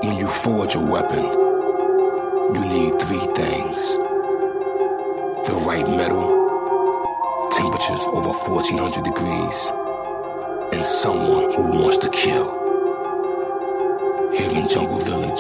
When you forge a weapon, you need three things: the right metal, temperatures over 1400 degrees, and someone who wants to kill. Here in Jungle Village,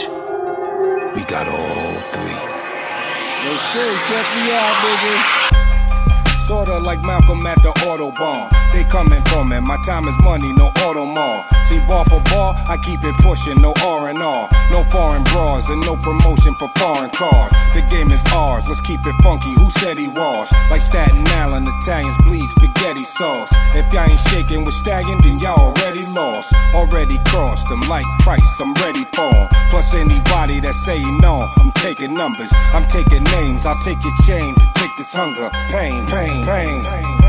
we got all three. Let's go, check me out, niggas. Sorta like Malcolm at the Autobahn. They coming for me, my time is money, no Audemars. See, bar for bar, I keep it pushing, no R&R. No foreign bras and no promotion for foreign cars. The game is ours, let's keep it funky, who said he was? Like Staten Island, Italians bleed spaghetti sauce. If y'all ain't shaking with Stallion, then y'all already lost. Already crossed them like Price, I'm ready for 'em. Plus anybody that say no, I'm taking numbers, I'm taking names. I'll take your chain to take this hunger, pain, pain, pain.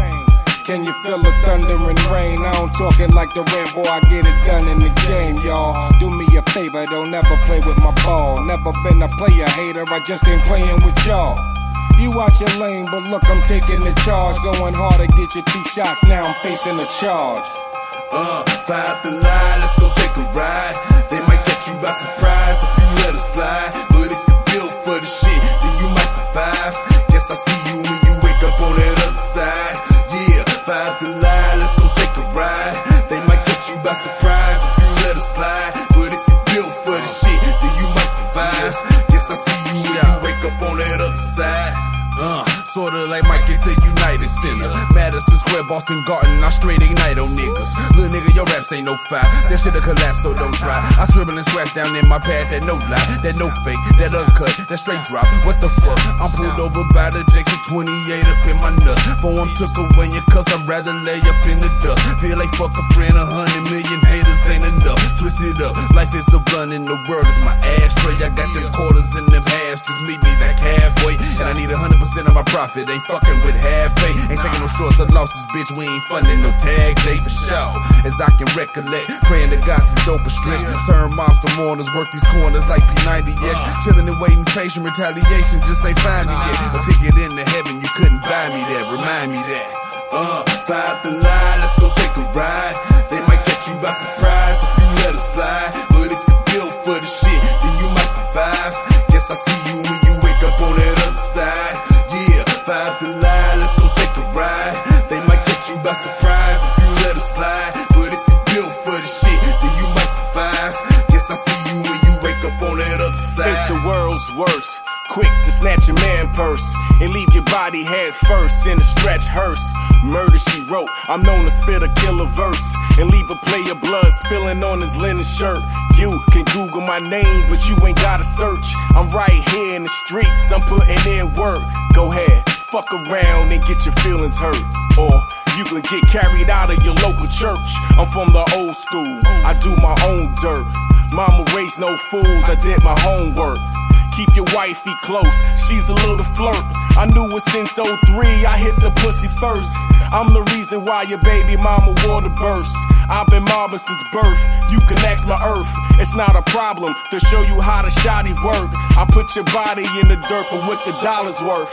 Can you feel the thunder and rain? I don't talking like the Rambo, I get it done in the game, y'all. Do me a favor, don't never play with my ball. Never been a player hater, I just ain't playing with y'all. You out your lane, but look, I'm taking the charge. Going hard to get your 2 shots, now I'm facing a charge. Five to lie, let's go take a ride. They might catch you by surprise if you let them slide. But if you built for the shit, then you might survive. Guess I see you when you wake up on that other side. Yeah, five to lie, let's go take a ride. They might catch you by surprise if you let them slide. But if you built for the shit, then you might survive. Guess I see you when you wake up on that other side. Sorta like Mike at the United Center, Madison Square, Boston Garden, I straight ignite on niggas. Little nigga, your raps ain't no fire, that shit'll collapse, so don't try. I scribble and scratch down in my pad, that no lie, that no fake, that uncut, that straight drop. What the fuck? I'm pulled over by the Jackson 28 up in my nuts. For him took away your cuss, I'd rather lay up in the dust. Feel like fuck a friend, 100 million haters ain't enough. Twist it up, life is a blunt and the world is my ashtray. I got them quarters in them halves, just meet me back halfway. And I need 100% of my profit, ain't fucking with half pay. Ain't taking no straws or losses, bitch, we ain't funding no tag day for sure. As I can recollect, praying to God this dope is stretch. Turn monster mourners, work these corners like P90X. Chillin' and waiting patient, retaliation just ain't find me yet. A ticket into heaven, you couldn't buy me that, remind me that. Five to lie, let's go take a ride. They might catch you by surprise if you let them slide. But if you built for the shit, then you might survive. Guess I see you when you wake up on that other side. Yeah, five to lie, let's go take a ride. They might catch you by surprise if you let them slide. But if you built for the shit, then you might survive. Guess I see you when you wake up on that other side. It's the world's worst, quick to snatch your man purse and leave your body head first in a stretch hearse. Murder she wrote, I'm known to spit a killer verse and leave a player blood spilling on his linen shirt. You can Google my name, but you ain't gotta search. I'm right here in the streets, I'm putting in work. Go ahead, fuck around and get your feelings hurt. Or you can get carried out of your local church. I'm from the old school, I do my own dirt. Mama raised no fools, I did my homework. Keep your wifey close, she's a little flirt. I knew it since 03, I hit the pussy first. I'm the reason why your baby mama water burst. I've been mobbing since birth, you can ask my earth. It's not a problem to show you how the shotty work. I put your body in the dirt for what the dollar's worth.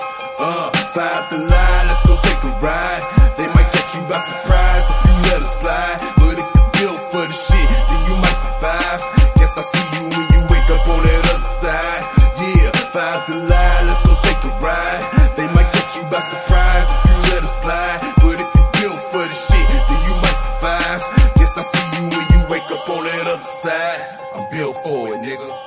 Five to lie, let's go take a ride. They might catch you by surprise if you let them slide. But if you built for the shit, then you might survive. Guess I see you when you wake up on that other side. Yeah, five to lie, let's go take a ride. They might catch you by surprise if you let them slide. But if you built for the shit, then you might survive. Guess I see you when you wake up on that other side. I'm built for it, nigga.